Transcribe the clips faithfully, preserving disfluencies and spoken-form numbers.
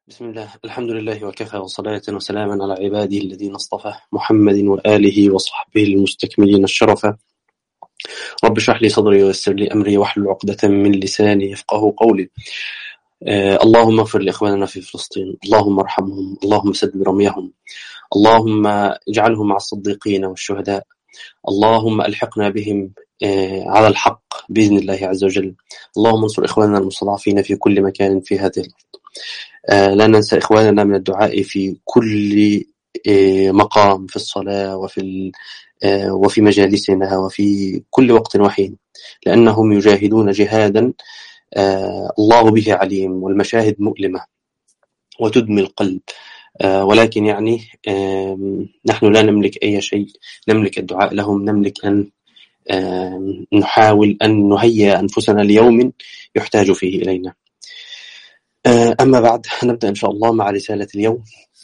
بسم الله، الحمد لله وكفى، وصلاة وسلاما على عباده الذين اصطفى، محمد وآله وصحبه المستكملين الشرفة. رب اشرح لي صدري ويسر لي أمري واحلل عقدة من لساني يفقهوا قولي. آه اللهم اغفر لإخواننا في فلسطين، اللهم ارحمهم، اللهم سدد رميهم، اللهم اجعلهم مع الصديقين والشهداء، اللهم ألحقنا بهم آه على الحق بإذن الله عز وجل. اللهم انصر إخواننا المستضعفين في كل مكان في هذه الأرض. آه لا ننسى إخواننا من الدعاء في كل آه مقام، في الصلاة وفي آه وفي مجالسنا وفي كل وقت وحين، لأنهم يجاهدون جهادا آه الله به عليم، والمشاهد مؤلمة وتدمي القلب. آه ولكن يعني آه نحن لا نملك أي شيء، نملك الدعاء لهم، نملك أن آه نحاول أن نهيئ أنفسنا ليوم يحتاج فيه إلينا. أما بعد، نبدأ إن شاء الله مع رسالة اليوم،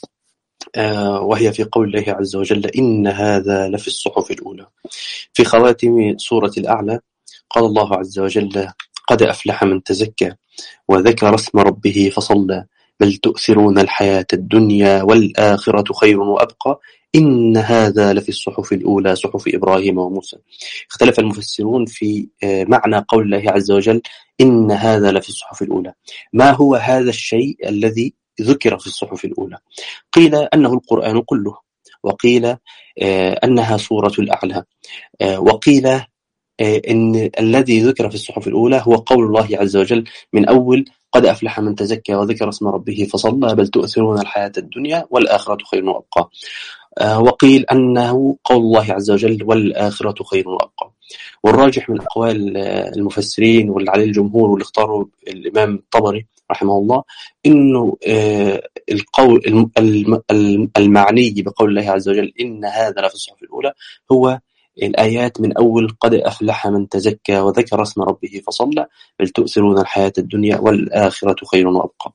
وهي في قول الله عز وجل: إن هذا لفي الصحف الأولى. في خواتم سورة الأعلى قال الله عز وجل: قد أفلح من تزكى وذكر اسم ربه فصلى بل تؤثرون الحياة الدنيا والآخرة خير وأبقى إن هذا لفي الصحف الأولى صحف إبراهيم وموسى. اختلف المفسرون في معنى قول الله عز وجل إن هذا لفي الصحف الأولى. ما هو هذا الشيء الذي ذكر في الصحف الأولى؟ قيل أنه القرآن كله، وقيل أنها سورة الأعلى، وقيل إن الذي ذكر في الصحف الأولى هو قول الله عز وجل من أول: قد أفلح من تزكى وذكر اسم ربه فصلى بل تؤثرون الحياة الدنيا والآخرة خير وأبقى. وقيل أنه قول الله عز وجل والآخرة خير وأبقى. والراجح من أقوال المفسرين واللي عليه الجمهور واللي اختاره الإمام الطبري رحمه الله إنه القول المعني بقول الله عز وجل إن هذا لفي الصحف الأولى هو الآيات من أول: قد أفلح من تزكى وذكر اسم ربه فصلى بل تؤثرون الحياة الدنيا والآخرة خير وأبقى.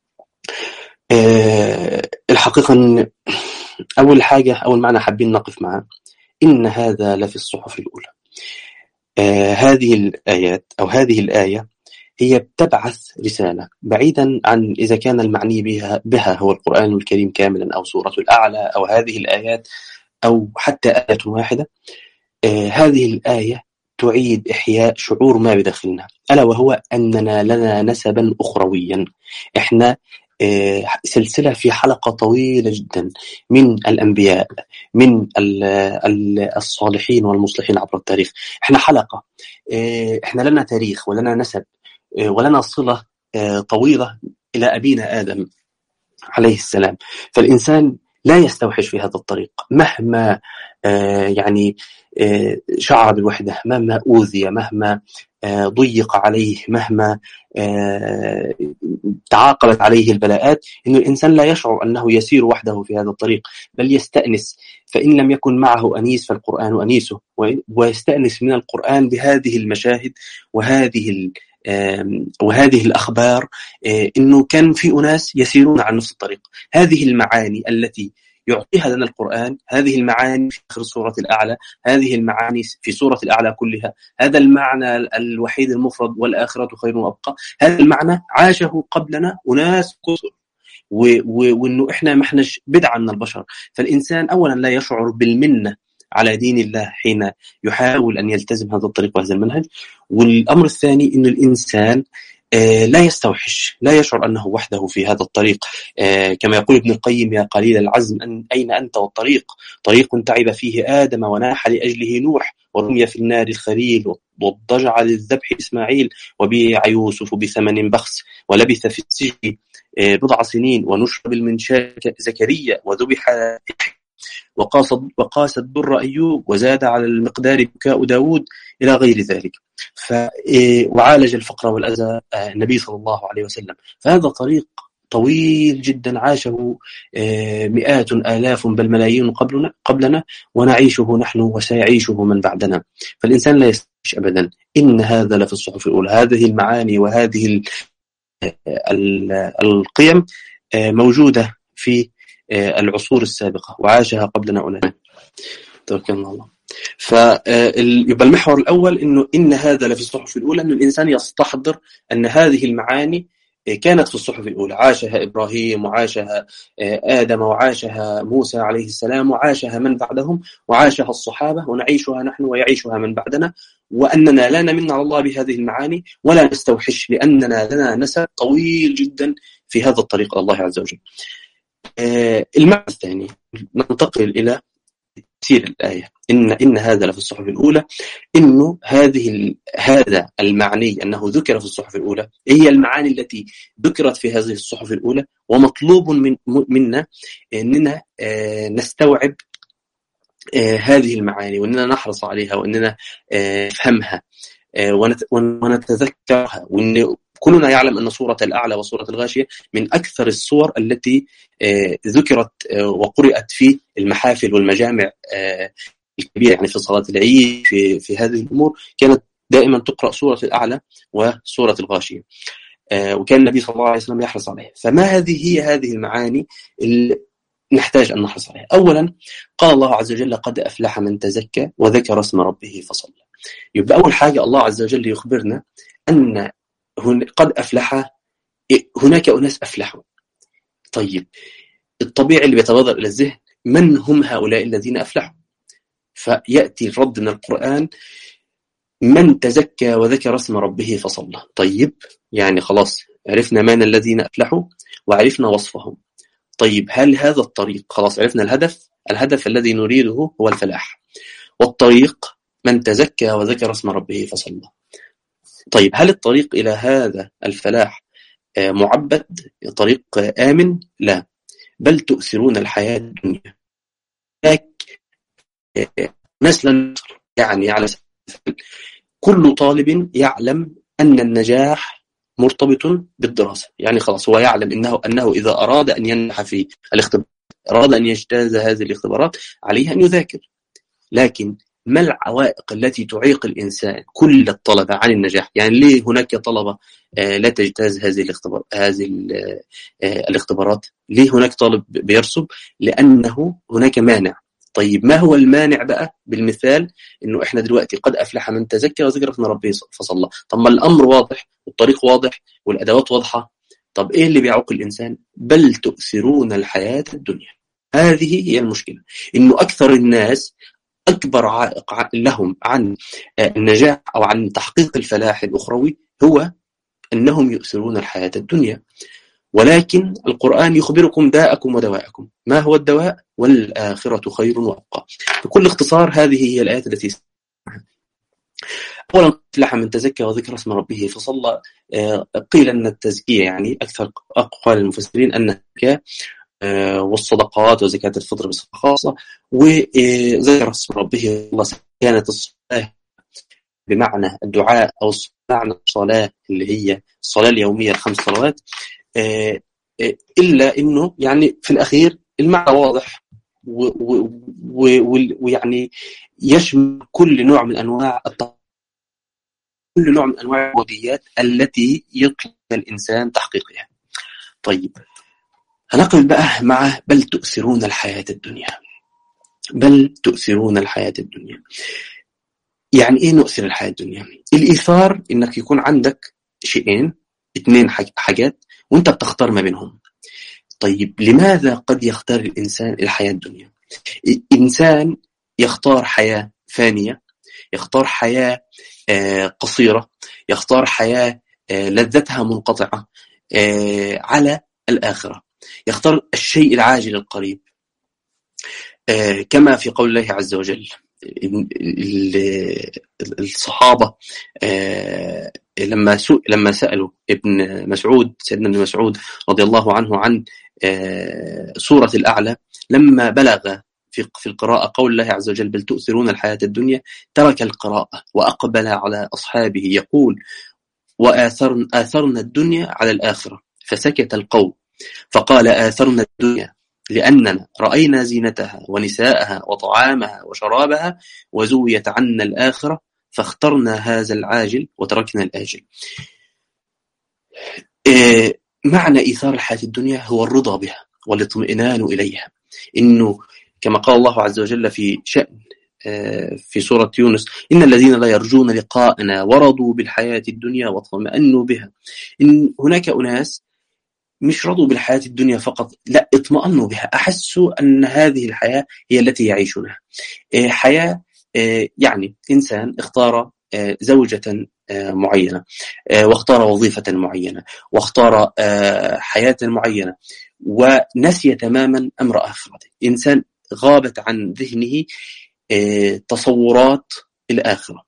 أه الحقيقة أن أول حاجة، أول معنى حابين نقف معه: إن هذا لفي الصحف الأولى. أه هذه الآيات أو هذه الآية هي بتبعث رسالة، بعيدا عن إذا كان المعني بها, بها هو القرآن الكريم كاملا أو سورة الأعلى أو هذه الآيات أو حتى آية واحدة. آه هذه الآية تعيد إحياء شعور ما بداخلنا، ألا وهو أننا لنا نسبا أخرويا. إحنا آه سلسلة في حلقة طويلة جدا من الأنبياء، من الصالحين والمصلحين عبر التاريخ. إحنا حلقة، آه إحنا لنا تاريخ ولنا نسب آه ولنا صلة آه طويلة إلى أبينا آدم عليه السلام. فالإنسان لا يستوحش في هذا الطريق مهما آه يعني آه شعر بالوحدة، مهما أوذي، مهما آه ضيق عليه، مهما آه تعاقبت عليه البلاءات، إن الإنسان لا يشعر أنه يسير وحده في هذا الطريق، بل يستأنس. فإن لم يكن معه أنيس فالقرآن أنيسه، ويستأنس من القرآن بهذه المشاهد وهذه وهذه الأخبار، إنه كان في أناس يسيرون على نفس الطريق. هذه المعاني التي يعطيها لنا القرآن، هذه المعاني في آخر سورة الأعلى، هذه المعاني في سورة الأعلى كلها، هذا المعنى الوحيد المفرد والآخرة خير وأبقى، هذا المعنى عاشه قبلنا أناس كثر، وإنه إحنا ما إحناش بدعة من البشر. فالإنسان أولا لا يشعر بالمنة على دين الله حين يحاول أن يلتزم هذا الطريق وهذا المنهج. والأمر الثاني إن الإنسان آه لا يستوحش، لا يشعر أنه وحده في هذا الطريق. آه كما يقول ابن القيم: يا قليل العزم أن أين أنت والطريق؟ طريق تعب فيه آدم وناح لأجله نوح، ورمي في النار الخليل، واضطجع للذبح إسماعيل، وبيع يوسف بثمن بخس، ولبث في السجن آه بضع سنين، ونشر بالمنشار زكريا، وذبح وقاس وقاس الدر أيوب، وزاد على المقدار بكاء داود، إلى غير ذلك. ف وعالج الفقر والأذى النبي صلى الله عليه وسلم. فهذا طريق طويل جدا عاشه مئات آلاف بل ملايين قبلنا قبلنا ونعيشه نحن وسيعيشه من بعدنا. فالإنسان لا يستوحش أبدا. إن هذا لفي الصحف الأولى. هذه المعاني وهذه القيم موجودة في العصور السابقة وعاشها قبلنا أناس. توكلنا الله. فيبقى المحور الأول إنه إن هذا لفي الصحف الأولى، إنه الإنسان يستحضر أن هذه المعاني كانت في الصحف الأولى، عاشها إبراهيم وعاشها آدم وعاشها موسى عليه السلام وعاشها من بعدهم وعاشها الصحابة ونعيشها نحن ويعيشها من بعدنا، وأننا لا نمن على الله بهذه المعاني ولا نستوحش، لأننا لنا نسب طويل جدا في هذا الطريق الله عز وجل. المعنى الثاني، ننتقل إلى تفسير الآية. إن إن هذا لفي الصحف الأولى، إنه هذه هذا المعني أنه ذكر في الصحف الأولى هي المعاني التي ذكرت في هذه الصحف الأولى، ومطلوب من منا أننا نستوعب هذه المعاني وأننا نحرص عليها وأننا نفهمها ونتذكرها. وأن كلنا يعلم أن سورة الأعلى وسورة الغاشية من أكثر السور التي ذكرت وقرأت في المحافل والمجامع الكبيرة، يعني في صلاة العيد، في في هذه الأمور كانت دائما تقرأ سورة الأعلى وسورة الغاشية، وكان النبي صلى الله عليه وسلم يحرص عليها. فما هذه هي هذه المعاني اللي نحتاج أن نحرص عليها؟ أولا قال الله عز وجل: قد أفلح من تزكى وذكر اسم ربه فصلى. يبقى أول حاجة الله عز وجل يخبرنا أن قد أفلح، هناك أناس أفلحوا. طيب الطبيعي اللي بيتبادر إلى الذهن من هم هؤلاء الذين أفلحوا؟ فيأتي الرد من القرآن: من تزكى وذكر اسم ربه فصلى. طيب يعني خلاص عرفنا من الذين أفلحوا وعرفنا وصفهم. طيب هل هذا الطريق، خلاص عرفنا الهدف، الهدف الذي نريده هو الفلاح، والطريق من تزكى وذكر اسم ربه فصلى. طيب هل الطريق إلى هذا الفلاح معبد، طريق آمن؟ لا، بل تؤثرون الحياة الدنيا. مثلا يعني على كل طالب يعلم أن النجاح مرتبط بالدراسة، يعني خلاص هو يعلم إنه أنه إذا أراد أن ينجح في الاختبارات، أراد أن يجتاز هذه الاختبارات، عليه أن يذاكر. لكن ما العوائق التي تعيق الإنسان كل الطلبة عن النجاح؟ يعني ليه هناك طلبة لا تجتاز هذه الاختبار هذه الاختبارات؟ ليه هناك طالب بيرسب؟ لأنه هناك مانع. طيب ما هو المانع بقى؟ بالمثال إنه إحنا دلوقتي قد أفلح من تزكى وذكر اسم ربه فصلى. طب ما الأمر واضح والطريق واضح والأدوات واضحة، طب إيه اللي بيعوق الإنسان؟ بل تؤثرون الحياة الدنيا. هذه هي المشكلة، إنه أكثر الناس أكبر عائق لهم عن النجاح أو عن تحقيق الفلاح الأخروي هو أنهم يؤثرون الحياة الدنيا. ولكن القرآن يخبركم داءكم ودواءكم. ما هو الدواء؟ والآخرة خير وأبقى. بكل اختصار هذه هي الآيات التي أولا أفلح من تزكى وذكر اسم ربه فصلى. قيل أن التزكية يعني أكثر أقوال المفسرين أن الزكاة والصدقات وزكاة الفطر بصفة خاصة، وذكر اسم ربه الله كانت الصلاة بمعنى الدعاء أو بمعنى الصلاة اللي هي الصلاة اليومية الخمس صلوات. إلا إنه يعني في الأخير المعنى واضح ويعني يشمل كل نوع من أنواع التقوى، كل نوع من أنواع العبوديات التي يطلب الإنسان تحقيقها. طيب هنقل بقى مع بل تؤثرون الحياة الدنيا. بل تؤثرون الحياة الدنيا يعني إيه نؤثر الحياة الدنيا؟ الإيثار إنك يكون عندك شيئين اثنين حاجات وانت بتختار ما بينهم. طيب لماذا قد يختار الإنسان الحياة الدنيا؟ الإنسان يختار حياة فانية، يختار حياة قصيرة، يختار حياة لذتها منقطعة على الآخرة، يختار الشيء العاجل القريب، كما في قول الله عز وجل. الصحابة لما لما سألوا ابن مسعود سيدنا ابن مسعود رضي الله عنه عن سورة الأعلى، لما بلغ في في القراءة قول الله عز وجل بل تؤثرون الحياة الدنيا، ترك القراءة وأقبل على أصحابه يقول وآثرنا آثرنا الدنيا على الآخرة، فسكت القوم فقال آثرنا الدنيا لأننا رأينا زينتها ونساءها وطعامها وشرابها وزويت عنا الآخرة فاخترنا هذا العاجل وتركنا الآجل. إيه معنى إيثار الحياة الدنيا؟ هو الرضا بها والاطمئنان إليها. إنه كما قال الله عز وجل في شأن في سورة يونس: إن الذين لا يرجون لقاءنا ورضوا بالحياة الدنيا واطمأنوا بها. إن هناك أناس مش رضوا بالحياة الدنيا فقط، لا، اطمأنوا بها، أحسوا أن هذه الحياة هي التي يعيشونها. حياة يعني إنسان اختار زوجة معينة، واختار وظيفة معينة، واختار حياة معينة، ونسي تماما أمر آخرته. إنسان غابت عن ذهنه تصورات الآخرة.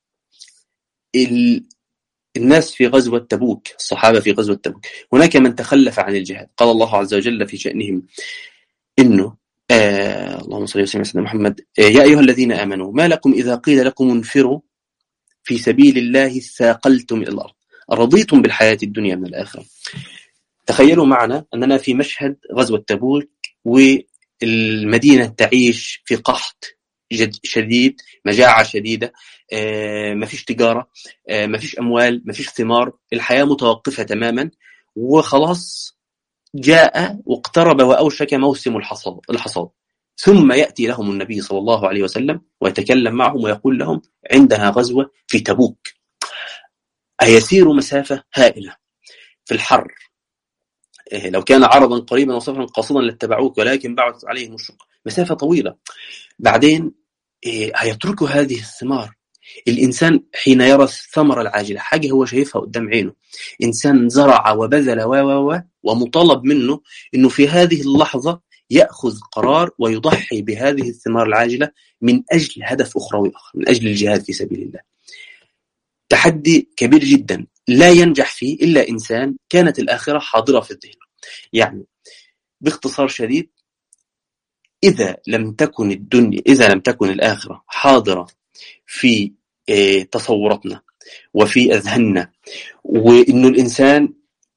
الناس في غزوة تبوك، الصحابة في غزوة تبوك، هناك من تخلف عن الجهاد. قال الله عز وجل في شأنهم إنه آه اللهم صل وسلم على سيدنا محمد: آه يا أيها الذين آمنوا ما لكم إذا قيل لكم انفروا في سبيل الله ثاقلتم إلى الأرض أرضيتم بالحياة الدنيا من الآخرة. تخيلوا معنا أننا في مشهد غزوة تبوك، والمدينة تعيش في قحط شديد، مجاعة شديدة، آه ما فيش تجارة، آه ما فيش أموال، ما فيش ثمار، الحياة متوقفة تماما، وخلاص جاء واقترب وأوشك موسم الحصاد الحصاد ثم يأتي لهم النبي صلى الله عليه وسلم ويتكلم معهم ويقول لهم: عندها غزوة في تبوك. أيسير مسافة هائلة في الحر، لو كان عرضا قريبا وسفرا قاصدا لاتبعوك ولكن بعدت عليهم الشقة، مسافة طويلة. بعدين هيتركوا هذه الثمار. الإنسان حين يرى الثمرة العاجلة، حاجة هو شايفها قدام عينه، إنسان زرع وبذل و و ومطالب منه إنه في هذه اللحظة يأخذ قرار ويضحي بهذه الثمار العاجلة من أجل هدف أخروي آخر، من أجل الجهاد في سبيل الله. تحدي كبير جدا لا ينجح فيه إلا إنسان كانت الآخرة حاضرة في الذهن. يعني باختصار شديد، إذا لم تكن الدنيا إذا لم تكن الآخرة حاضرة في تصوراتنا وفي أذهاننا، وإنه الإنسان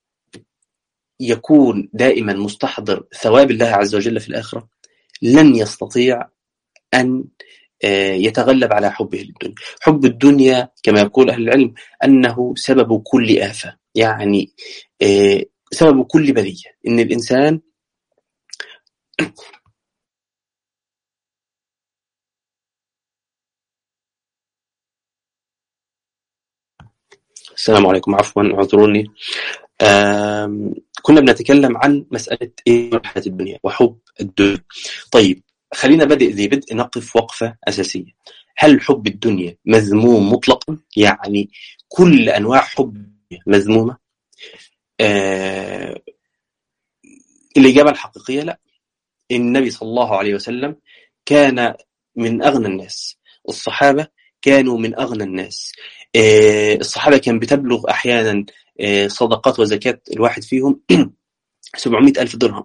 يكون دائما مستحضر ثواب الله عز وجل في الآخرة، لن يستطيع أن يتغلب على حبه للدنيا. حب الدنيا كما يقول أهل العلم أنه سبب كل آفة، يعني سبب كل بلية. إن الإنسان السلام عليكم، عفوا اعذروني. كنا بنتكلم عن مسألة إيه حياة الدنيا وحب الدنيا. طيب، خلينا بدء ذي بدء نقف وقفة أساسية. هل حب الدنيا مذموم مطلقا؟ يعني كل أنواع حب مذمومة؟ آه الإجابة الحقيقية لا. النبي صلى الله عليه وسلم كان من أغنى الناس، الصحابة كانوا من أغنى الناس. آه الصحابة كان بتبلغ أحيانا آه صدقات وزكاة الواحد فيهم سبعمائة ألف درهم.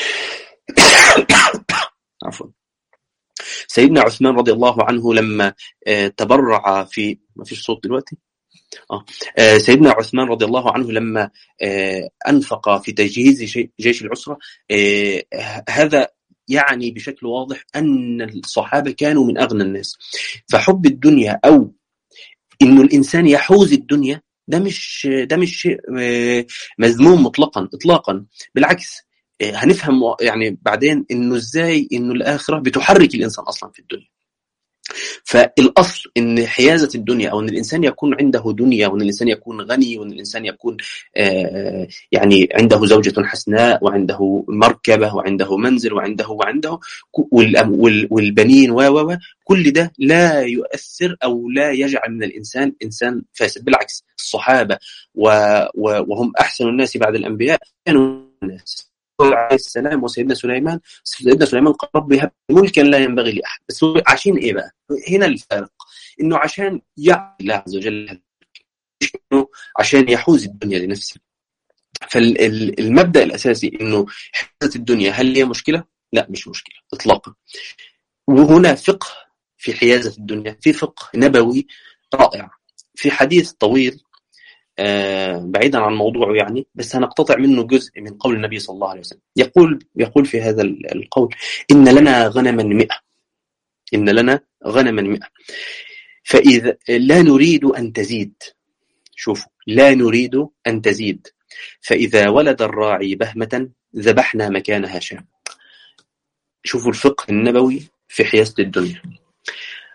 عفوا. سيدنا عثمان رضي الله عنه لما آه تبرع في ما فيش صوت دلوقتي آه. آه سيدنا عثمان رضي الله عنه لما آه أنفق في تجهيز جيش العسرة، آه هذا يعني بشكل واضح أن الصحابة كانوا من أغنى الناس. فحب الدنيا أو إنه الإنسان يحوز الدنيا ده مش ده مش شيء مذموم مطلقا إطلاقا، بالعكس. هنفهم يعني بعدين إنه إزاي إنه الآخرة بتحرك الإنسان أصلا في الدنيا. فالأصل إن حيازة الدنيا أو إن الإنسان يكون عنده دنيا، وإن الإنسان يكون غني، وإن الإنسان يكون آه يعني عنده زوجة حسناء وعنده مركبة وعنده منزل وعنده وعنده والبنين و كل ده لا يؤثر أو لا يجعل من الإنسان إنسان فاسد. بالعكس، الصحابة وهم أحسن الناس بعد الأنبياء كانوا الناس عليه السلام. وسيدنا سليمان سيدنا سليمان قال: ربي هب ملكا لا ينبغي لأحد. بس عشان إيه بقى؟ هنا الفارق، إنه عشان يعطي الله عز وجل، إنه عشان يحوز الدنيا لنفسه. فالمبدأ الأساسي إنه حيازة الدنيا هل هي مشكلة؟ لا، مش مشكلة إطلاقا. وهنا فقه في حيازة الدنيا، في فقه نبوي رائع، في حديث طويل آه بعيدا عن موضوعه يعني، بس هنقتطع منه جزء من قول النبي صلى الله عليه وسلم. يقول يقول في هذا القول: إن لنا غنما مئة إن لنا غنما مئة فإذا لا نريد أن تزيد. شوفوا، لا نريد أن تزيد، فإذا ولد الراعي بهمة ذبحنا مكانها شاة. شوفوا الفقه النبوي في حيازة الدنيا.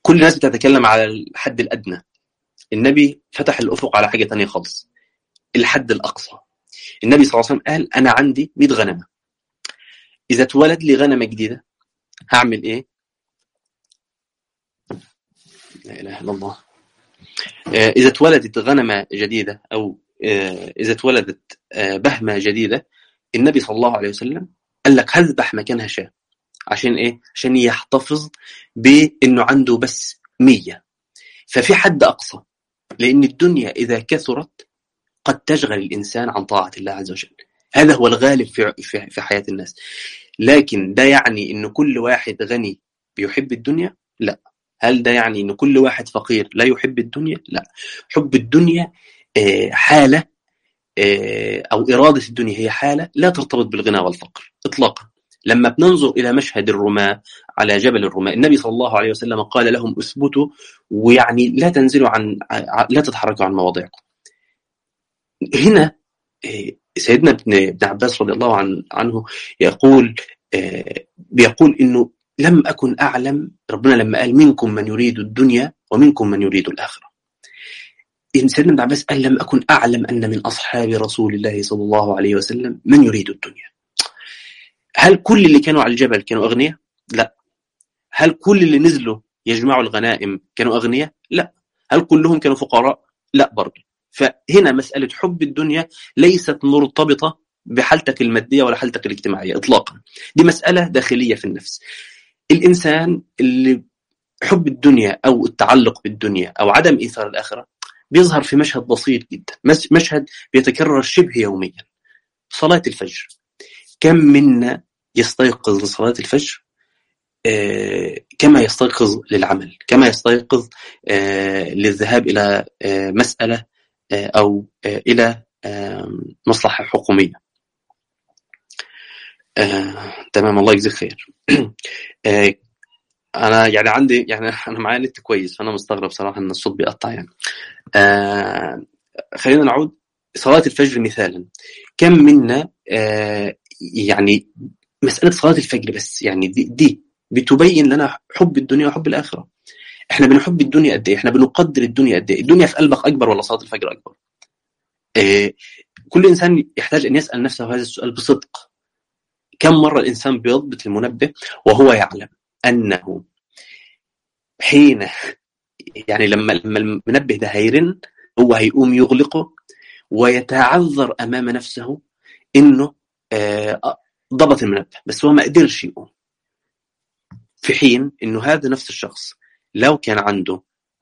كل الناس بتتكلم على الحد الأدنى، النبي فتح الأفق على حاجة تانية خالص، الحد الأقصى. النبي صلى الله عليه وسلم قال أنا عندي مئة غنمة، إذا اتولد لي غنمة جديدة هعمل إيه؟ لا إله إلا الله. إذا اتولدت غنمة جديدة أو إذا اتولدت بهمة جديدة، النبي صلى الله عليه وسلم قال لك هذبح مكانها شاة. عشان إيه؟ عشان يحتفظ بأنه عنده بس مية. ففي حد أقصى، لأن الدنيا إذا كثرت قد تشغل الإنسان عن طاعة الله عز وجل. هذا هو الغالب في في حياة الناس. لكن ده يعني إنه كل واحد غني بيحب الدنيا؟ لا. هل ده يعني إنه كل واحد فقير لا يحب الدنيا؟ لا. حب الدنيا حالة، أو إرادة الدنيا هي حالة لا ترتبط بالغنى والفقر إطلاقا. لما بننظر إلى مشهد الرماة على جبل الرماة، النبي صلى الله عليه وسلم قال لهم اثبتوا، ويعني لا تنزلوا عن لا تتحركوا عن مواضعكم. هنا سيدنا ابن عباس رضي الله عن عنه يقول بيقول إنه لم أكن أعلم، ربنا لما قال منكم من يريد الدنيا ومنكم من يريد الآخرة، سيدنا ابن عباس قال لم أكن أعلم أن من أصحاب رسول الله صلى الله عليه وسلم من يريد الدنيا. هل كل اللي كانوا على الجبل كانوا أغنياء؟ لا. هل كل اللي نزلوا يجمعوا الغنائم كانوا أغنياء؟ لا. هل كلهم كانوا فقراء؟ لا برضه. فهنا مسألة حب الدنيا ليست مرتبطة بحالتك المادية ولا حالتك الاجتماعية إطلاقا، دي مسألة داخلية في النفس. الإنسان اللي حب الدنيا أو التعلق بالدنيا أو عدم إيثار الآخرة بيظهر في مشهد بسيط جدا، مشهد بيتكرر شبه يوميا. صلاة الفجر، كم منا يستيقظ لصلاة الفجر آه كما يستيقظ للعمل، كما يستيقظ آه للذهاب إلى آه مسألة آه أو آه إلى آه مصلحة حكومية. آه تمام، الله يجزيك خير. آه أنا يعني عندي يعني أنا معايا نت كويس، فأنا مستغرب صراحة إن الصوت بيقطع يعني. آه خلينا نعود. صلاة الفجر مثالا، كم منا آه يعني مسألة صلاة الفجر بس يعني دي, دي بتبين لنا حب الدنيا وحب الآخرة. احنا بنحب الدنيا قد ايه؟ احنا بنقدر الدنيا قد ايه؟ الدنيا في قلبك أكبر ولا صلاة الفجر أكبر؟ آه كل إنسان يحتاج أن يسأل نفسه هذا السؤال بصدق. كم مرة الإنسان بيضبط المنبه وهو يعلم أنه حين يعني لما لما المنبه ده هيرن هو هيقوم يغلقه ويتعذر أمام نفسه إنه آه ضبط المنبه، بس هو ما قدرش يقوم. في حين إنه هذا نفس الشخص لو كان عنده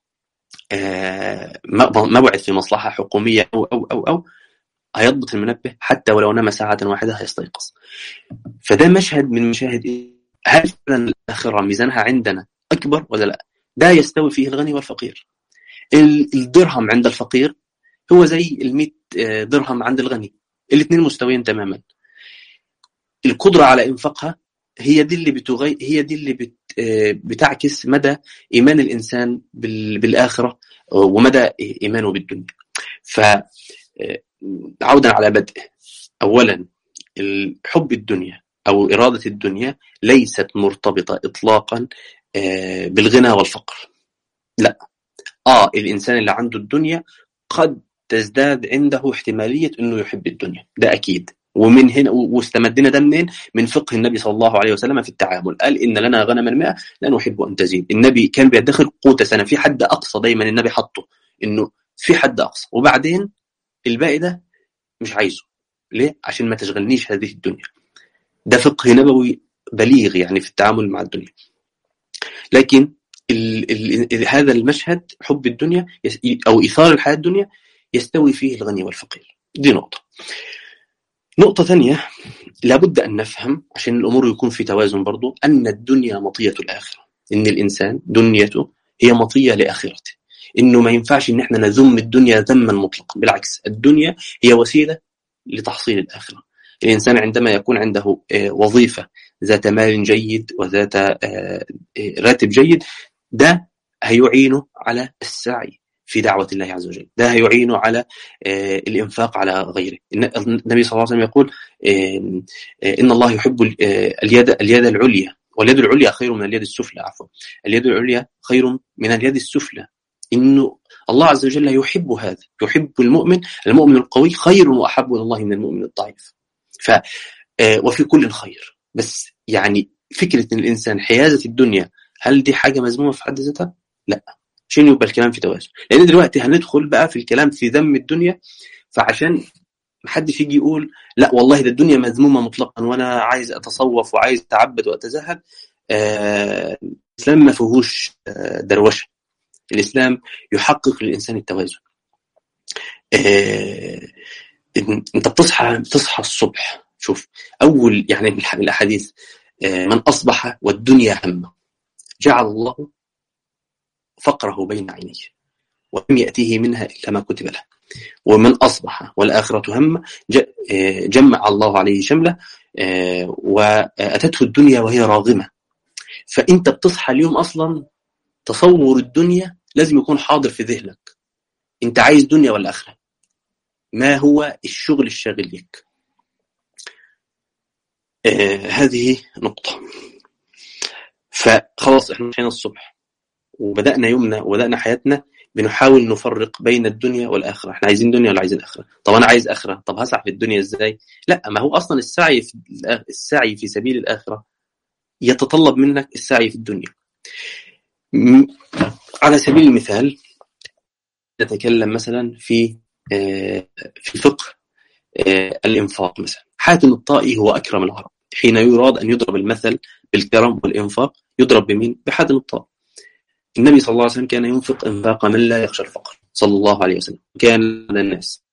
آه موعد في مصلحة حكومية أو أو أو أو هيضبط المنبه حتى ولو نام ساعة واحدة هيستيقظ. فده مشهد من مشاهد هل فعلا الآخرة ميزانها عندنا أكبر ولا لا؟ ده يستوي فيه الغني والفقير. الدرهم عند الفقير هو زي المئة درهم عند الغني، الاثنين مستويين تماما. القدرة على إنفاقها هي دي اللي بتغي... هي دي اللي بت... بتعكس مدى إيمان الإنسان بال... بالآخرة ومدى إيمانه بالدنيا. فعودا على بدء، أولا الحب الدنيا أو إرادة الدنيا ليست مرتبطة إطلاقا بالغنى والفقر. لا. آه الإنسان اللي عنده الدنيا قد تزداد عنده احتمالية أنه يحب الدنيا، ده أكيد. ومن هنا واستمدنا ده منين؟ من فقه النبي صلى الله عليه وسلم في التعامل. قال إن لنا غنما مئة لا نحب أن تزيد. النبي كان بيدخل قوت سنة، في حد أقصى دايما النبي حطه، إنه في حد أقصى وبعدين الباقي ده مش عايزه. ليه؟ عشان ما تشغلنيش هذه الدنيا. ده فقه نبوي بليغ يعني في التعامل مع الدنيا. لكن ال ال هذا المشهد حب الدنيا أو إثار الحياة الدنيا يستوي فيه الغني والفقير. دي نقطة. نقطة ثانية لابد أن نفهم عشان الأمور يكون في توازن برضو، أن الدنيا مطية الآخرة. إن الإنسان دنيته هي مطية لآخرته، إنه ما ينفعش إن إحنا نذم الدنيا ذما مطلقا، بالعكس الدنيا هي وسيلة لتحصيل الآخرة. الإنسان عندما يكون عنده وظيفة ذات مال جيد وذات راتب جيد، ده هيعينه على السعي في دعوة الله عز وجل، ده هيعينه على الإنفاق على غيره. النبي صلى الله عليه وسلم يقول إن الله يحب اليد اليد العليا واليد العليا خير من اليد السفلى، عفوا اليد العليا خير من اليد السفلى. إنه الله عز وجل يحب هذا، يحب المؤمن، المؤمن القوي خير وأحب إلى الله من المؤمن الضعيف. ف وفي كل خير. بس يعني فكرة إن الإنسان حيازة الدنيا، هل دي حاجة مذمومة في حد ذاتها؟ لا، شنو يبقى الكلام في توازن. لأن دلوقتي هندخل بقى في الكلام في ذم الدنيا، فعشان محدش يجي يقول لا والله ده الدنيا مذمومة مطلقا وأنا عايز أتصوف وعايز أتعبد وأتزهد. آه الإسلام ما فيهوش آه دروشة. الإسلام يحقق للإنسان التوازن. آه أنت بتصحى بتصحى الصبح، شوف أول يعني من الأحاديث آه من أصبح والدنيا همه جعل الله فقره بين عينيه ولم يأتيه منها إلا ما كتب له، ومن أصبح والآخرة هم جمع الله عليه شمله وأتته الدنيا وهي راغمة. فأنت بتصحى اليوم أصلا تصور الدنيا لازم يكون حاضر في ذهنك. أنت عايز دنيا ولا آخرة؟ ما هو الشغل الشاغل لك؟ آه هذه نقطة. فخلاص احنا صحينا الصبح وبدأنا يومنا وبدأنا حياتنا بنحاول نفرق بين الدنيا والآخرة. احنا عايزين دنيا ولا عايزين آخرة؟ طب أنا عايز آخرة، طب هسعى في الدنيا إزاي؟ لا، ما هو أصلا السعي في السعي في سبيل الآخرة يتطلب منك السعي في الدنيا. على سبيل المثال نتكلم مثلا في في فقه الإنفاق مثلا. حاتم الطائي هو أكرم العرب. حين يراد أن يضرب المثل بالكرم والإنفاق يضرب بمين؟ بحاتم الطائي. النبي صلى الله عليه وسلم كان ينفق انفاق من لا يخشى الفقر صلى الله عليه وسلم، كان للناس.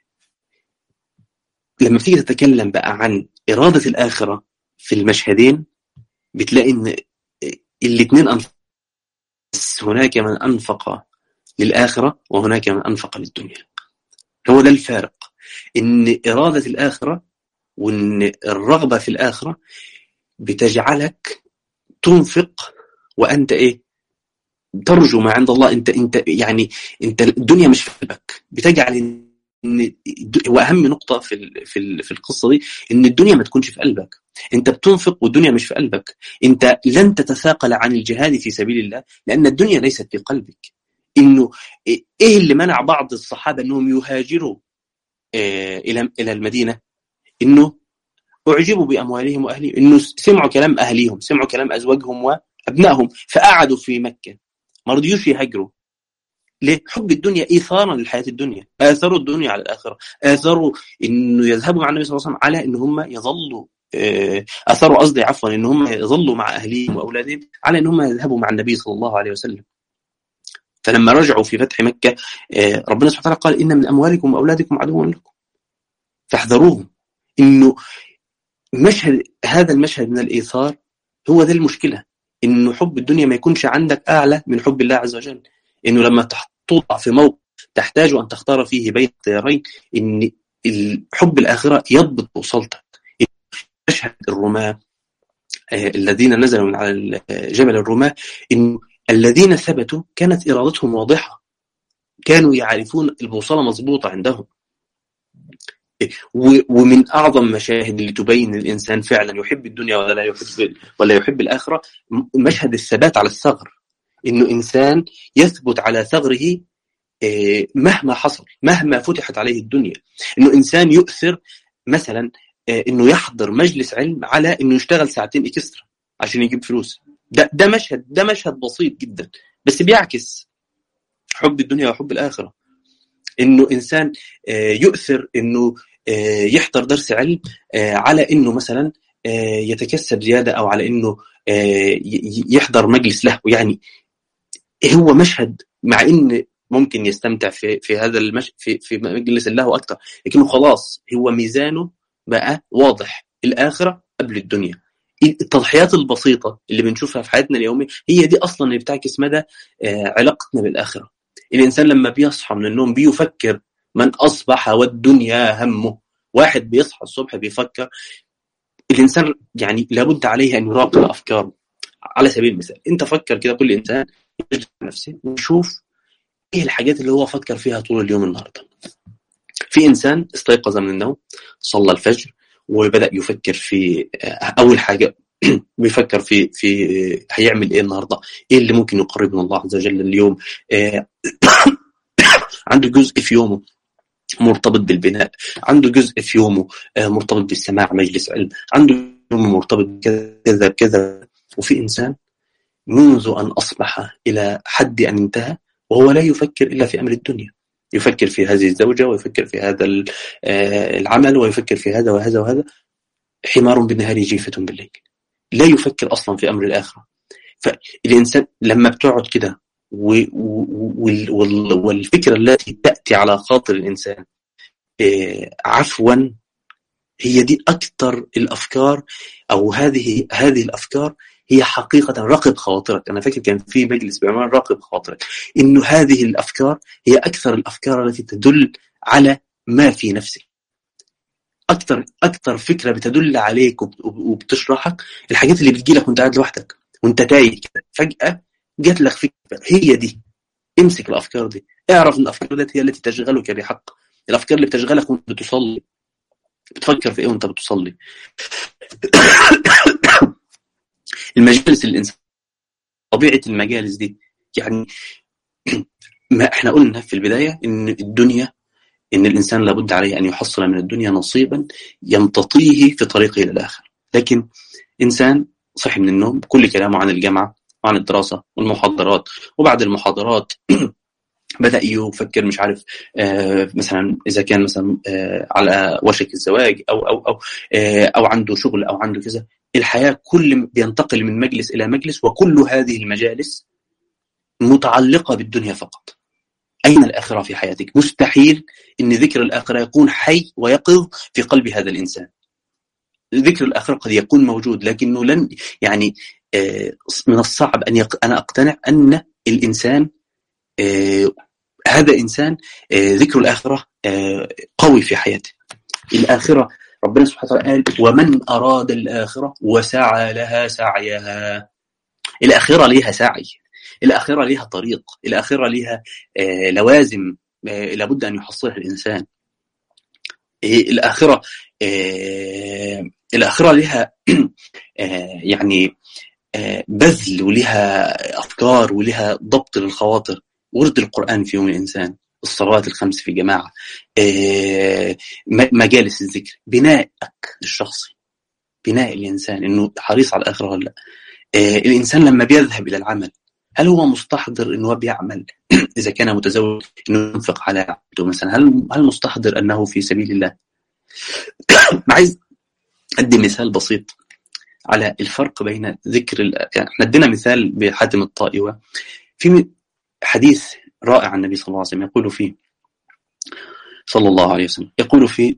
لما تيجي تتكلم بقى عن إرادة الآخرة في المشهدين بتلاقي إن الاثنين أنفق، بس هناك من أنفق للآخرة وهناك من أنفق للدنيا. هو ده الفارق، إن إرادة الآخرة وإن الرغبة في الآخرة بتجعلك تنفق وأنت إيه؟ ترجو ما عند الله. انت انت يعني انت الدنيا مش في قلبك، بتجعل ان واهم نقطه في في في القصه دي ان الدنيا ما تكونش في قلبك. انت بتنفق والدنيا مش في قلبك. انت لن تتثاقل عن الجهاد في سبيل الله لان الدنيا ليست في قلبك. انه ايه اللي منع بعض الصحابه انهم يهاجروا الى الى المدينه؟ انه اعجبوا باموالهم واهلهم، انه سمعوا كلام اهليهم، سمعوا كلام ازواجهم وابنائهم، فقعدوا في مكه ما رضيوش يهاجروا. ليه؟ حب الدنيا، إيثارا للحياة الدنيا. آثروا الدنيا على الآخرة، آثروا إنه يذهبوا مع النبي صلى الله عليه وسلم على إن هم يظلوا آثروا قصدي عفوا إن هم يظلوا مع أهليهم وأولادهم على إن هم يذهبوا مع النبي صلى الله عليه وسلم. فلما رجعوا في فتح مكة ربنا سبحانه وتعالى قال إن من أموالكم وأولادكم عدو لكم فاحذروهم. إنه مشهد هذا المشهد من الإيثار هو ذا المشكلة، إنه حب الدنيا ما يكونش عندك أعلى من حب الله عز وجل. إنه لما توضع في موقف تحتاج أن تختار فيه بين التيارين إن حب الآخرة يضبط وصلتك. مشهد الرماة الذين نزلوا من على جبل الرماة، إن الذين ثبتوا كانت إرادتهم واضحة، كانوا يعرفون البوصلة مضبوطة عندهم. ومن أعظم مشاهد اللي تبين الإنسان فعلا يحب الدنيا ولا لا يحب ولا يحب الآخرة مشهد الثبات على الثغر. إنه إنسان يثبت على ثغره مهما حصل، مهما فتحت عليه الدنيا. إنه إنسان يؤثر مثلا إنه يحضر مجلس علم على إنه يشتغل ساعتين إكسترا عشان يجيب فلوس. ده ده مشهد ده مشهد بسيط جدا بس بيعكس حب الدنيا وحب الآخرة. إنه إنسان يؤثر إنه يحضر درس علم على إنه مثلا يتكسب زيادة أو على إنه يحضر مجلس له. يعني هو مشهد مع إن ممكن يستمتع في في هذا المش في في مجلس الله أكثر، لكنه خلاص هو ميزانه بقى واضح، الآخرة قبل الدنيا. التضحيات البسيطة اللي بنشوفها في حياتنا اليومية هي دي أصلا اللي بتعكس مدى علاقتنا بالآخرة. الإنسان لما بيصحى من النوم بيفكر، من أصبح والدنيا همه. واحد بيصحى الصبح بيفكر. الإنسان يعني لابد عليه أن يراقب أفكاره. على سبيل المثال أنت فكر كده، كل إنسان يجد نفسه ويشوف إيه الحاجات اللي هو فكر فيها طول اليوم النهاردة. في إنسان استيقظ من النوم، صلى الفجر، وبدأ يفكر في أول حاجة بيفكر في في هيعمل ايه النهارده، ايه اللي ممكن يقرب من الله عز وجل اليوم. آه عنده جزء في يومه مرتبط بالبناء، عنده جزء في يومه آه مرتبط بالسماع مجلس علم، عنده يوم مرتبط بكذا بكذا. وفي انسان منذ ان اصبح الى حد ان انتهى وهو لا يفكر الا في امر الدنيا، يفكر في هذه الزوجة ويفكر في هذا العمل ويفكر في هذا وهذا وهذا. حمار بالنهار جيفة بالليل، لا يفكر أصلا في أمر الآخرة. فالإنسان لما بتقعد كده والفكرة التي تأتي على خاطر الإنسان عفوا، هي دي أكثر الأفكار، أو هذه هذه الأفكار هي حقيقة راقب خواطرك. أنا فاكر كان في مجلس بعنوان راقب خواطرك، إنه هذه الأفكار هي أكثر الأفكار التي تدل على ما في نفسك. أكثر أكثر فكرة بتدل عليك وبتشرحك الحاجات اللي بتجيلك وأنت قاعد لوحدك وأنت تايه كده، فجأة جات لك فكرة، هي دي. امسك الأفكار دي، اعرف إن الأفكار دي هي التي تشغلك بحق. الأفكار اللي بتشغلك وأنت بتصلي، بتفكر في إيه وأنت بتصلي. المجالس الإنسان، طبيعة المجالس دي يعني ما احنا قلنا في البداية إن الدنيا، إن الإنسان لابد عليه أن يحصل من الدنيا نصيبا يمتطيه في طريقه إلى الآخر. لكن إنسان صحي من النوم كل كلامه عن الجامعة وعن الدراسة والمحاضرات، وبعد المحاضرات بدأ يفكر مش عارف آه مثلا إذا كان مثلا آه على وشك الزواج أو أو أو آه أو عنده شغل أو عنده كذا. الحياة كل بينتقل من مجلس إلى مجلس، وكل هذه المجالس متعلقة بالدنيا فقط. أين الآخرة في حياتك؟ مستحيل إن ذكر الآخرة يكون حي ويقظ في قلب هذا الإنسان. ذكر الآخرة قد يكون موجود، لكنه لن يعني آه من الصعب أن يق... أنا أقتنع أن الإنسان آه هذا إنسان آه ذكر الآخرة آه قوي في حياته. الآخرة ربنا سبحانه وتعالى قال: ومن أراد الآخرة وسعى لها سعيها. الآخرة ليها سعي، الآخرة ليها طريق، الآخرة ليها آه لوازم آه لابد أن يحصلها الإنسان. آه الآخرة آه الآخرة ليها آه يعني آه بذل، ولها أفكار، ولها ضبط للخواطر. ورد القرآن في يوم الإنسان، الصلوات الخمس في جماعة، آه مجالس الذكر، بنائك الشخصي، بناء الإنسان إنه حريص على الآخرة ولا لا. آه الإنسان لما بيذهب إلى العمل هل هو مستحضر إنه بيعمل؟ إذا كان متزوج إنه ينفق على عبده مثلا، هل هل مستحضر أنه في سبيل الله؟ عايز أدي مثال بسيط على الفرق بين ذكر ال... يعني احنا ادينا مثال بحاتم الطائي، في حديث رائع عن النبي صلى الله عليه وسلم يقول فيه صلى الله عليه وسلم يقول فيه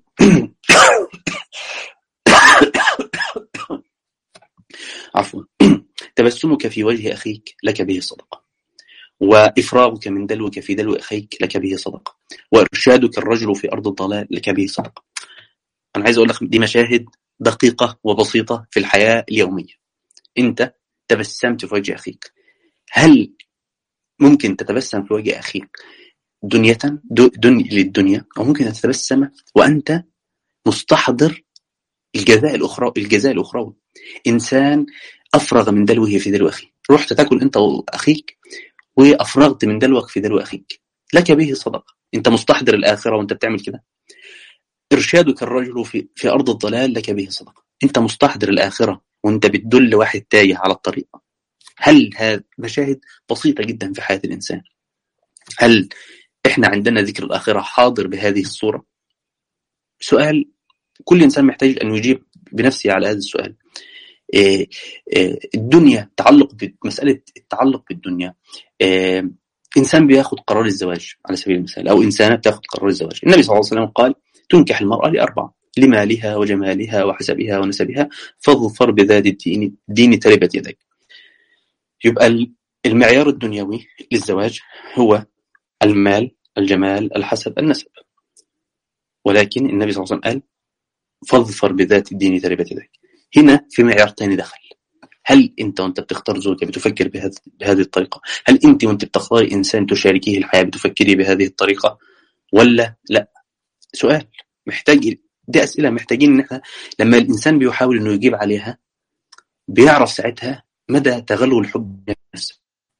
عفوا تبسمك في وجه أخيك لك به صدقة، وإفراغك من دلوك في دلو أخيك لك به صدقة، وإرشادك الرجل في أرض الضلال لك به صدقة. أنا عايز أقول لك دي مشاهد دقيقة وبسيطة في الحياة اليومية. أنت تبسمت في وجه أخيك، هل ممكن تتبسم في وجه أخيك دنيا دن للدنيا، أو ممكن تتبسم وأنت مستحضر الجزاء الأخرى الجزاء الأخروي؟ إنسان أفرغ من دلوه في دلو أخيه، رحت تاكل أنت وأخيك وأفرغت من دلوك في دلو أخيك لك به صدقة. أنت مستحضر الآخرة وأنت بتعمل كده. إرشادك الرجل في في أرض الضلال لك به صدقة. أنت مستحضر الآخرة وأنت بتدل واحد تايه على الطريق. هل هذه مشاهد بسيطة جدا في حياة الإنسان؟ هل إحنا عندنا ذكر الآخرة حاضر بهذه الصورة؟ سؤال كل إنسان محتاج أن يجيب بنفسه على هذا السؤال. إيه إيه الدنيا، تعلق بمسألة التعلق بالدنيا. إيه إنسان بياخد قرار الزواج على سبيل المثال، أو إنسانة بتاخد قرار الزواج. النبي صلى الله عليه وسلم قال: تنكح المرأة لأربعة: لمالها وجمالها وحسبها ونسبها، فاظفر بذات الدين دين تربت يدك. يبقى المعيار الدنيوي للزواج هو المال، الجمال، الحسب، النسب. ولكن النبي صلى الله عليه وسلم قال: فاظفر بذات الدين تربت يدك. هنا في معيار تاني دخل. هل انت وانت بتختار زوجة بتفكر بهذه بهذه الطريقة؟ هل انت وانت بتختاري انسان تشاركيه الحياة بتفكري بهذه الطريقة ولا لا؟ سؤال محتاج، دي أسئلة محتاجين ان احنا لما الانسان بيحاول انه يجيب عليها بيعرف ساعتها مدى تغلغل الحب بالنفس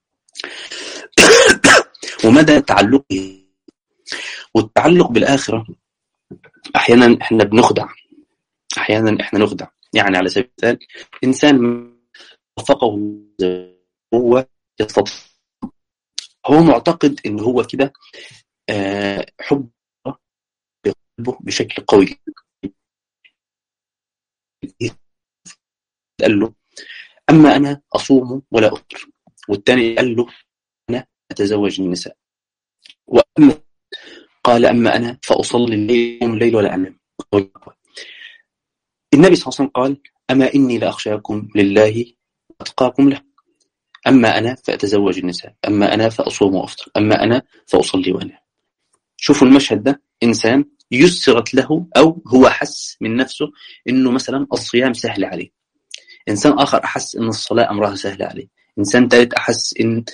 ومدى تعلقه. والتعلق بالآخرة أحيانا إحنا بنخدع، أحيانا إحنا نخدع. يعني على سبيل المثال إنسان وفقه هو يستطيع، هو معتقد إن هو كده آه حب بقلبه بشكل قوي. قال له أما أنا أصوم ولا أفطر، والتاني قال له أنا أتزوج النساء، وأما قال أما أنا فأصلي الليل الليل ولا أنام. النبي صلى الله عليه وسلم قال أما إني لأخشاكم لله وأتقاكم له، أما أنا فأتزوج النساء، أما أنا فأصوم وأفطر، أما أنا فأصلي وأنام. شوفوا المشهد ده، إنسان يسرت له أو هو حس من نفسه إنه مثلا الصيام سهل عليه، إنسان آخر أحس إن الصلاة أمرها سهل عليه، إنسان ثالث أحس إن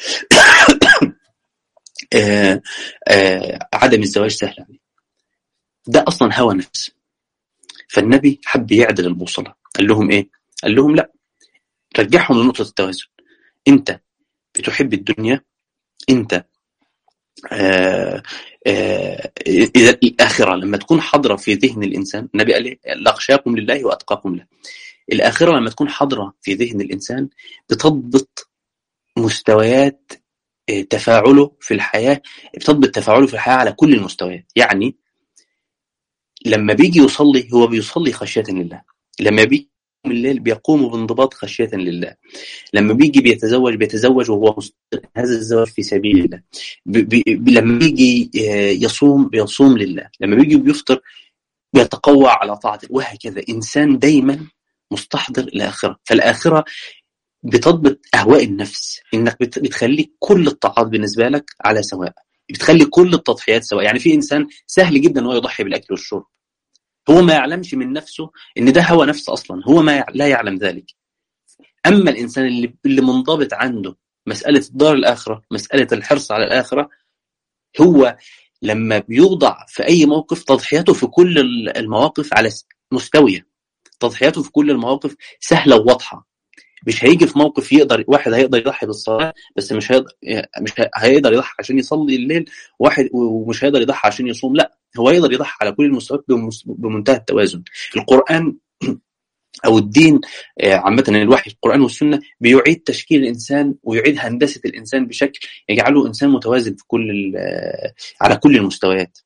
آآ آآ عدم الزواج سهل عليه. ده أصلا هوى نفس. فالنبي حب يعدل البوصلة، قال لهم إيه؟ قال لهم لا، رجعهم لنقطة التوازن. أنت بتحب الدنيا، أنت آآ آآ إذا الآخرة لما تكون حاضرة في ذهن الإنسان، النبي قال لأخشاكم لله وأتقاكم له. الآخرة لما تكون حاضرة في ذهن الإنسان بتضبط مستويات تفاعله في الحياة، بتضبط تفاعله في الحياة على كل المستويات. يعني لما بيجي يصلي هو بيصلي خشية لله، لما بيجي من الليل بيقوم بانضباط خشية لله، لما بيجي بيتزوج بيتزوج وهو مستقيم هذا الزواج في سبيل الله، بي بي لما بيجي يصوم بيصوم لله، لما بيجي بيفطر بيتقوى على طاعته، وهكذا. إنسان دايما مستحضر الآخرة. فالآخرة بتضبط أهواء النفس، إنك بتخلي كل الطاعات بالنسبة لك على سواء، بتخلي كل التضحيات سواء. يعني في إنسان سهل جدا أنه يضحي بالأكل والشرب، هو ما يعلمش من نفسه إن ده هوى نفس أصلا، هو ما لا يعلم ذلك. أما الإنسان اللي, اللي منضبط عنده مسألة الدار الآخرة، مسألة الحرص على الآخرة، هو لما بيوضع في أي موقف تضحياته في كل المواقف على مستوية، تضحياته في كل المواقف سهلة وواضحة. مش هيجي في موقف يقدر واحد هيقدر يضحي بالصلاة بس مش هيقدر مش هيقدر يضحي عشان يصلي الليل، واحد ومش هيقدر يضحي عشان يصوم. لا، هو يقدر يضحي على كل المستويات بمنتهى التوازن. القرآن أو الدين عامة، الوحي القرآن والسنة بيعيد تشكيل الإنسان ويعيد هندسة الإنسان بشكل يجعله إنسان متوازن في كل على كل المستويات.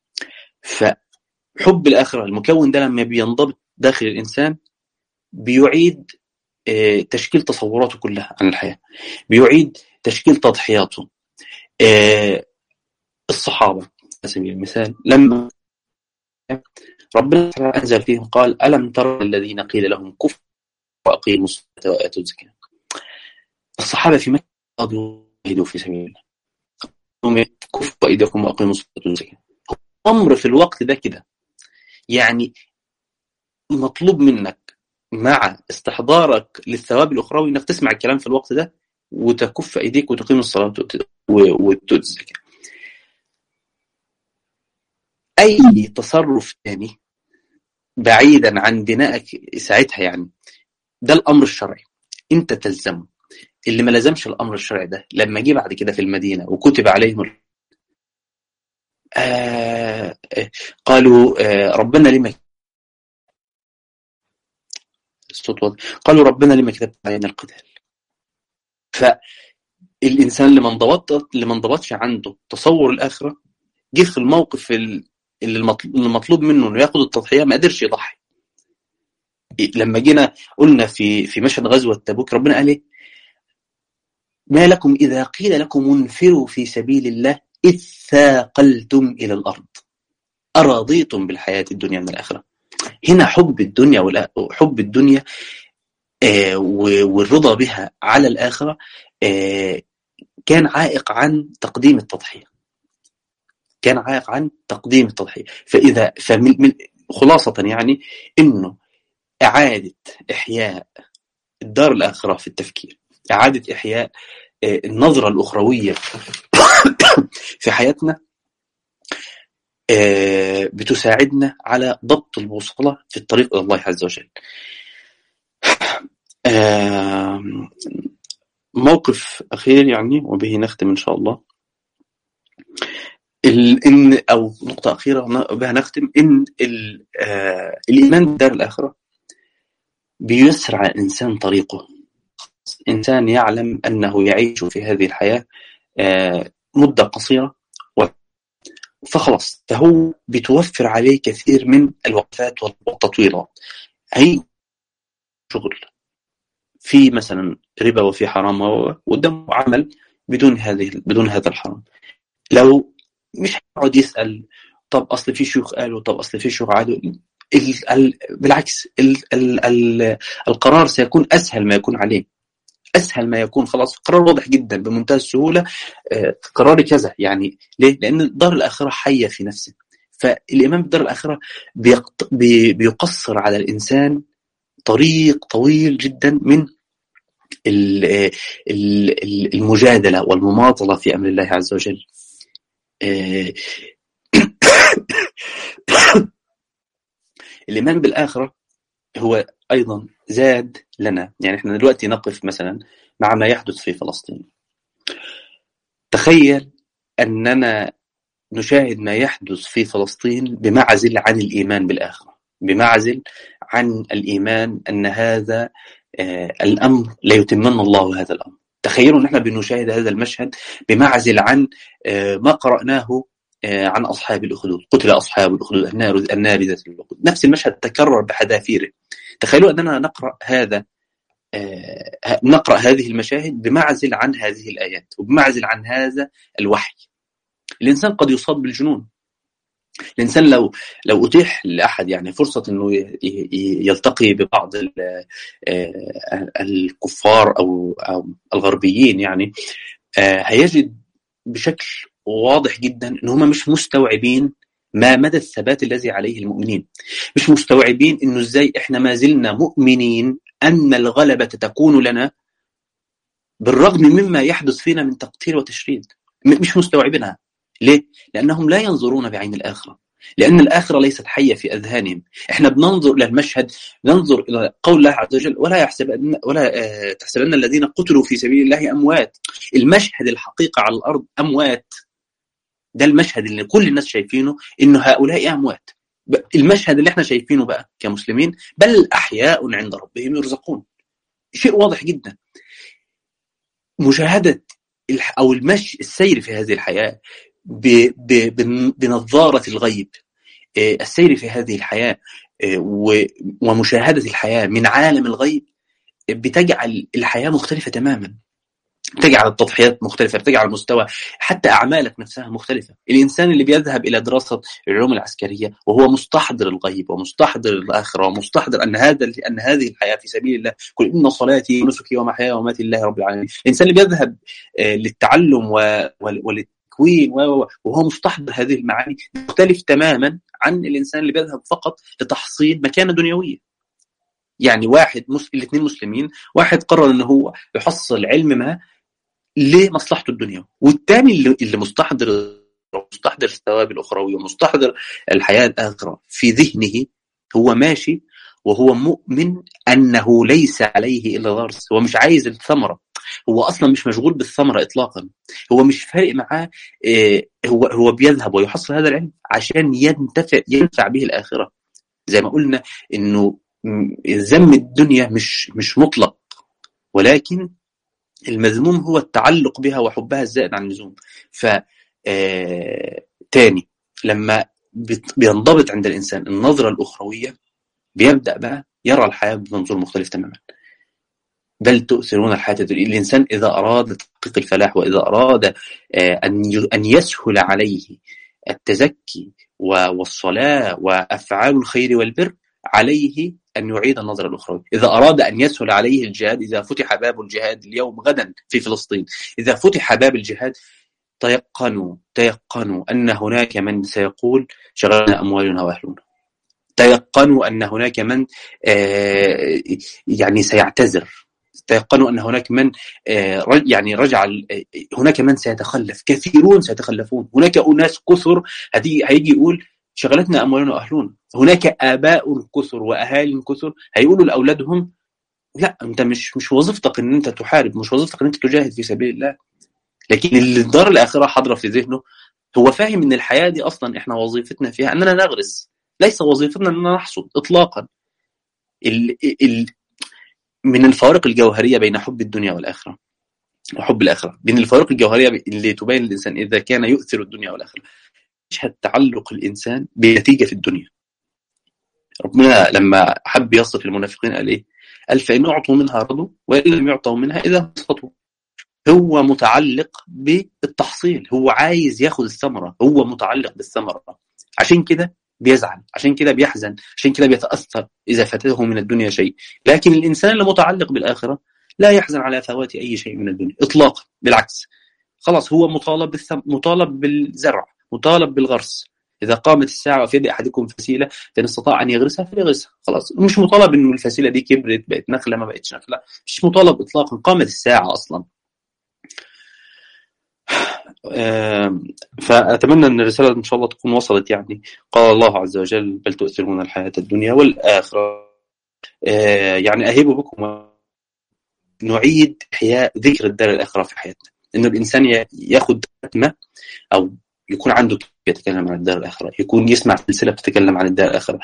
فحب الآخرة المكون ده لما بينضبط داخل الإنسان بيعيد تشكيل تصوراته كلها عن الحياة، بيعيد تشكيل تضحياته. الصحابة على سبيل المثال لما ربنا أنزل فيهم قال ألم ترى الذين قيل لهم كفوا وأقيموا الصلاة وآتوا الزكاة. الصحابة في مكة قالوا جاهدوا في سبيل الله، كفوا أيديكم وأقيموا الصلاة وآتوا الزكاة. أمر في الوقت ده كده، يعني مطلوب منك مع استحضارك للثواب الأخروي إنك تسمع الكلام في الوقت ده وتكف أيديك وتقيم الصلاة وتؤتي الزكاة. أي تصرف ثاني بعيدا عن بنائك ساعتها، يعني ده الأمر الشرعي أنت تلزمه. اللي ما لزمش الأمر الشرعي ده لما جه بعد كده في المدينة وكتب عليهم آه قالوا آه ربنا لما الصوت قالوا ربنا لما كتبت علينا القتال. فالإنسان اللي ما انضبط اللي ما انضبطش عنده تصور الآخرة جه في الموقف اللي المطلوب منه انه ياخد التضحية ما قدرش يضحي. لما جينا قلنا في في مشهد غزوة تبوك ربنا قال ايه؟ ما لكم إذا قيل لكم انفروا في سبيل الله إذ ثاقلتم إلى الأرض أرضيتم بالحياة الدنيا من الآخرة. هنا حب الدنيا وحب الدنيا آه والرضا بها على الآخرة آه كان عائق عن تقديم التضحية، كان عائق عن تقديم التضحية. فإذا فمن خلاصة يعني إنه إعادة إحياء الدار الآخرة في التفكير، إعادة إحياء النظرة الأخروية في حياتنا بتساعدنا على ضبط البوصلة في الطريق إلى الله عز وجل. آه موقف أخير يعني وبه نختم إن شاء الله. إن أو نقطة أخيرة بها نختم، إن آه الإيمان بالدار الآخرة بيسرع الإنسان طريقه. إنسان يعلم أنه يعيش في هذه الحياة آه مدة قصيرة فخلاص، فهو بتوفر عليه كثير من الوقفات والتطويرات. أي شغل في مثلا ربا وفي حرام وقدامه عمل بدون هذه بدون هذا الحرام، لو مش هيقعد يسأل طب أصل في شيوخ قالوا، طب أصل في شيوخ عادوا. ال ال بالعكس ال ال ال القرار سيكون أسهل ما يكون عليه، أسهل ما يكون. خلاص قرار واضح جدا بمنتهى السهولة، آه قراري كذا. يعني ليه؟ لأن دار الآخرة حية في نفسه. فالإيمان بالدار الآخرة بيقط... بي... بيقصر على الإنسان طريق طويل جدا من المجادلة والمماطلة في أمر الله عز وجل. الإيمان بالآخرة هو أيضا زاد لنا. يعني إحنا دلوقتي نقف مثلا مع ما يحدث في فلسطين. تخيل أننا نشاهد ما يحدث في فلسطين بمعزل عن الإيمان بالآخرة، بمعزل عن الإيمان أن هذا آه الأمر لا يتمنى الله هذا الأمر. تخيلوا أن احنا بنشاهد هذا المشهد بمعزل عن آه ما قرأناه آه عن أصحاب الأخدود. قتل أصحاب الأخدود النار النار ذات الوقود. نفس المشهد تكرر بحذافيره. تخيلوا أننا نقرأ هذا آه نقرأ هذه المشاهد بمعزل عن هذه الآيات وبمعزل عن هذا الوحي. الإنسان قد يصاب بالجنون. الإنسان لو لو أتيح لأحد يعني فرصة إنه يلتقي ببعض الكفار أو أو الغربيين يعني هيجد بشكل واضح جدا إن هم مش مستوعبين ما مدى الثبات الذي عليه المؤمنين. مش مستوعبين إنه إزاي إحنا ما زلنا مؤمنين أن الغلبة تكون لنا بالرغم مما يحدث فينا من تقتيل وتشريد. مش مستوعبينها. ليه؟ لأنهم لا ينظرون بعين الآخرة، لأن الآخرة ليست حية في أذهانهم. إحنا بننظر إلى المشهد، ننظر إلى قول الله عز وجل ولا يحسب أن ولا تحسبن الذين قتلوا في سبيل الله أموات. المشهد الحقيقة على الأرض أموات. ده المشهد اللي كل الناس شايفينه إنه هؤلاء أموات. المشهد اللي إحنا شايفينه بقى كمسلمين بل أحياء عند ربهم يرزقون. شيء واضح جدا. مشاهدة أو المشي السير في هذه الحياة بنظارة الغيب، السير في هذه الحياة ومشاهدة الحياة من عالم الغيب بتجعل الحياة مختلفة تماما، بتجعل التضحيات مختلفة، بتجعل المستوى حتى أعمالك نفسها مختلفة. الإنسان اللي بيذهب إلى دراسة العلوم العسكرية وهو مستحضر الغيب ومستحضر الآخرة ومستحضر أن هذا أن هذه الحياة في سبيل الله، قل إن صلاتي ونسكي ومحياي ومماتي لله رب العالمين. الإنسان اللي بيذهب للتعلم وللتكوين وهو مستحضر هذه المعاني مختلف تماما عن الإنسان اللي بيذهب فقط لتحصيل مكانة دنيوية. يعني واحد مس... الاثنين مسلمين، واحد قرر أنه هو يحصل علم ما لمصلحته الدنيا، والثاني اللي, اللي مستحضر مستحضر الثواب الأخروي ومستحضر الحياة الآخرة في ذهنه، هو ماشي وهو مؤمن أنه ليس عليه إلا غرس. هو مش عايز الثمرة، هو أصلا مش مشغول بالثمرة إطلاقا. هو مش فارق معاه إيه، هو هو بيذهب ويحصل هذا العلم عشان ينتفع ينفع به الآخرة. زي ما قلنا إنه ذم الدنيا مش مش مطلق، ولكن المذموم هو التعلق بها وحبها الزائد عن اللزوم. ف تاني لما بينضبط عند الإنسان النظرة الأخروية بيبدأ بقى يرى الحياة بمنظور مختلف تماما. بل تؤثرون الحياة الدنيا. الإنسان إذا أراد تحقيق الفلاح وإذا أراد أن أن يسهل عليه التزكي والصلاة وأفعال الخير والبر، عليه أن يعيد النظر الأخروي. إذا أراد أن يسهل عليه الجهاد، إذا فتح باب الجهاد اليوم غدا في فلسطين، إذا فتح باب الجهاد، تيقنوا تيقنوا أن هناك من سيقول شغلنا أموالنا وأهلنا. تيقنوا أن هناك من آه يعني سيعتذر. تيقنوا أن هناك من آه يعني رجع. هناك من سيتخلف، كثيرون سيتخلفون. هناك أناس كثر هيجي يقول شغلتنا أموالنا وأهلنا. هناك آباء كثر وأهالي كثر هيقولوا لأولادهم لا، انت مش مش وظيفتك ان انت تحارب، مش وظيفتك ان انت تجاهد في سبيل الله. لكن اللي الدار الاخره حاضره في ذهنه، هو فاهم ان الحياه دي اصلا احنا وظيفتنا فيها اننا نغرس، ليس وظيفتنا اننا نحصد اطلاقا. ال ال من الفوارق الجوهريه بين حب الدنيا والاخره وحب الاخره، بين الفوارق الجوهريه اللي تبين الانسان اذا كان يؤثر الدنيا والاخره، يشهد تعلق الانسان بنتيجه في الدنيا. ربنا لما حب يصف المنافقين قال ايه؟ قال فإن أعطوا منها رضوا وإن لم يعطوا منها إذا سقطوا. هو متعلق بالتحصيل، هو عايز ياخد الثمرة، هو متعلق بالثمرة، عشان كده بيزعل، عشان كده بيحزن، عشان كده بيتأثر إذا فاته من الدنيا شيء. لكن الإنسان اللي متعلق بالآخرة لا يحزن على فوات أي شيء من الدنيا إطلاقا، بالعكس، خلاص هو مطالب بالثم... مطالب بالزرع، مطالب بالغرس. إذا قامت الساعة وفي يد أحدكم فسيلة فإن استطاع أن يغرسها فليغرسها، خلاص مش مطالب إنه الفسيلة دي كبرت بقت نخلة ما بقتش نخلة، مش مطالب إطلاقا، قامت الساعة أصلا. فأتمنى أن الرسالة إن شاء الله تكون وصلت. يعني قال الله عز وجل بل تؤثرون الحياة الدنيا والآخرة. يعني أهيب بكم نعيد إحياء ذكر الدار الآخرة في حياتنا، إنه الإنسان يأخذ ختمة أو يكون عنده يتكلم عن الدار الآخرة، يكون يسمع سلسلة بتتكلم عن الدار الآخرة.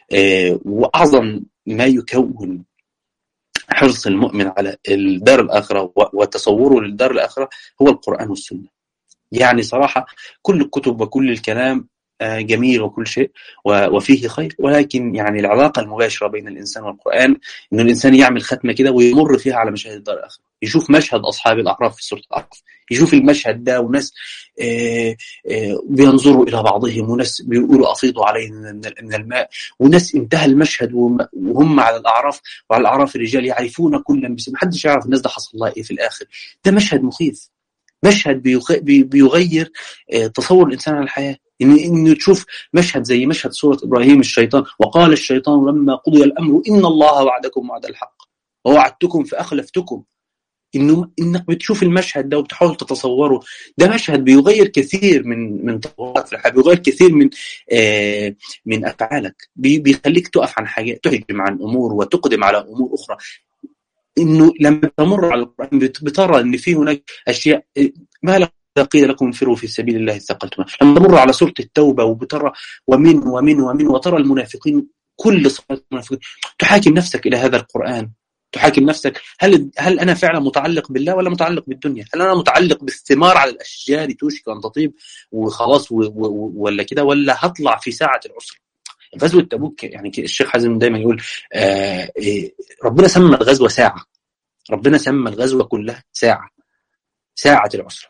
وأعظم ما يكون حرص المؤمن على الدار الآخرة وتصوره للدار الآخرة هو القرآن والسنة. يعني صراحة كل الكتب وكل الكلام جميل وكل شيء وفيه خير، ولكن يعني العلاقة المباشرة بين الإنسان والقرآن إنه الإنسان يعمل ختمة كده ويمر فيها على مشاهد الدار الآخرة، يشوف مشهد أصحاب الأعراف في سورة الأعراف، يشوف المشهد ده وناس آآ آآ بينظروا إلى بعضهم، وناس بيقولوا أفيضوا علينا من الماء، وناس انتهى المشهد وهم على الأعراف، وعلى الأعراف الرجال يعرفون كلا باسم، محدش يعرف الناس ده حصل لها إيه في الآخر. ده مشهد مخيف، مشهد بيغير تصور الإنسان عن الحياة. إنه تشوف مشهد زي مشهد سورة إبراهيم، الشيطان وقال الشيطان لما قضي الأمر إن الله وعدكم وعد الحق ووعدتكم فأخلفتكم. إنه إنك بتشوف المشهد ده وبتحاول تتصوره، ده مشهد بيغير كثير من من تصورات في الحياة، بيغير كثير من آه من أفعالك، بيخليك تقف عن حاجة، تهجم عن أمور وتقدم على أمور أخرى. إنه لما تمر على القرآن بترى إن فيه هناك أشياء ما لك قيل لكم انفروا في سبيل الله ثقلتم. لما تمر على سورة التوبة وبترى ومن ومن ومن وترى المنافقين، كل صفات المنافقين، تحاكم نفسك إلى هذا القرآن، تحاكم نفسك، هل هل أنا فعلا متعلق بالله ولا متعلق بالدنيا؟ هل أنا متعلق بالثمار على الأشجار توشك أن تطيب وخلاص ولا كده، ولا هطلع في ساعة العسر؟ غزوة تبوك يعني الشيخ حازم دايما يقول آه ربنا سمى الغزوة ساعة، ربنا سمى الغزوة كلها ساعة، ساعة العسر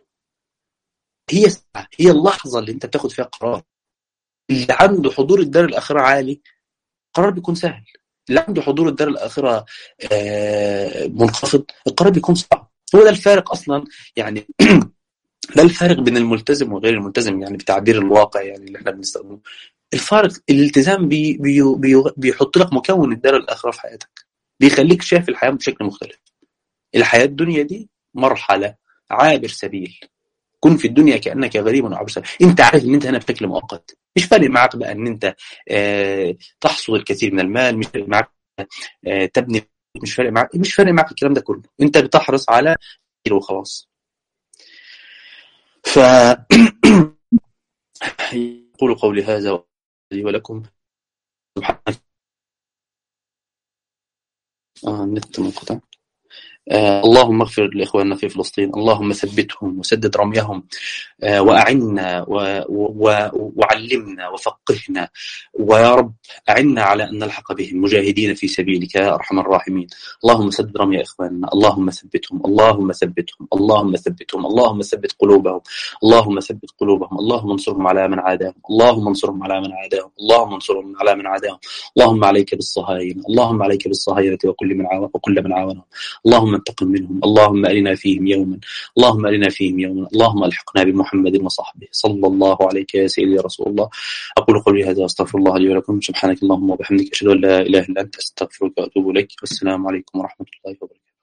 هي ساعة، هي اللحظة اللي انت بتاخد فيها قرار. اللي عنده حضور الدار الآخرة عالي القرار بيكون سهل، اللي عنده حضور الدار الآخرة آه منخفض القرار بيكون صعب. هو ده الفارق أصلا، يعني ده الفارق بين الملتزم وغير الملتزم، يعني بتعبير الواقع يعني اللي احنا بنستخدمه. الفارق الالتزام بي بي بي بيحط لك مكون الدار الآخرة في حياتك، بيخليك شايف الحياة بشكل مختلف. الحياة الدنيا دي مرحلة، عابر سبيل، كن في الدنيا كأنك غريب وعابر سبيل. انت عارف ان انت هنا بشكل مؤقت، مش فارق معك بقى ان انت اه تحصل الكثير من المال، مش فارق معك اه تبني، مش فارق معك مش فارق معك الكلام ده كله، انت بتحرص على خير وخلاص. ف يقول قولي هذا ولكم سبحانك. اه النت منقطع. آه اللهم اغفر لإخواننا في فلسطين، اللهم ثبتهم وسدد رميهم، آه وأعنا و... و... وعلمنا وفقهنا، ويا رب أعنا على أن نلحق بهم مجاهدين في سبيلك يا أرحم الراحمين. اللهم سدد رمي إخواننا، اللهم ثبتهم، اللهم ثبتهم، اللهم ثبتهم، اللهم ثبت قلوبهم، اللهم ثبت قلوبهم، اللهم انصرهم على من عاداهم، اللهم انصرهم على من عاداهم، اللهم انصرهم على من عاداهم. اللهم عليك بالصهاينة، اللهم عليك بالصهاينة وكل من عاون وكل من عاونهم، اللهم انتقم منهم، اللهم أرنا فيهم يوما، اللهم أرنا فيهم يوما، اللهم ألحقنا بمحمد وصحبه صلى الله عليك يا سيدي يا رسول الله. أقول قولي هذا واستغفر الله لي ولكم، سبحانك اللهم وبحمدك أشهد أن لا إله إلا أنت أستغفرك وأتوب إليك، والسلام عليكم ورحمة الله وبركاته.